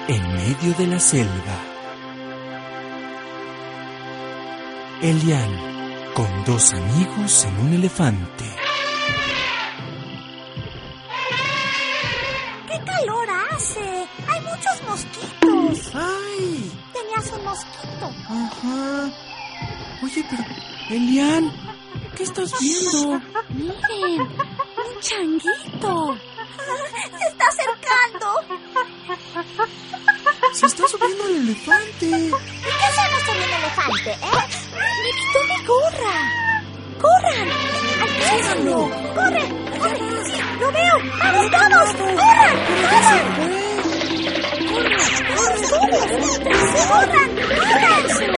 en medio de la selva. Elian, con dos amigos en un elefante. ¡Qué calor hace! ¡Hay muchos mosquitos! ¡Ay! Tenías un mosquito. Ajá. Oye, pero, Elian, ¿qué estás viendo? Miren, un changuito. Se está acercando. Se está subiendo el elefante. ¿Y qué hacemos con el elefante, Me quitó mi gorra. ¡Corran! ¡Alcánzalo! ¡Corre! ¡Corre! ¡Sí, lo veo! ¡Vamos todos! ¡Corran! ¡Corran! ¡Corran! ¡Corran! ¡Corran! ¡Corran!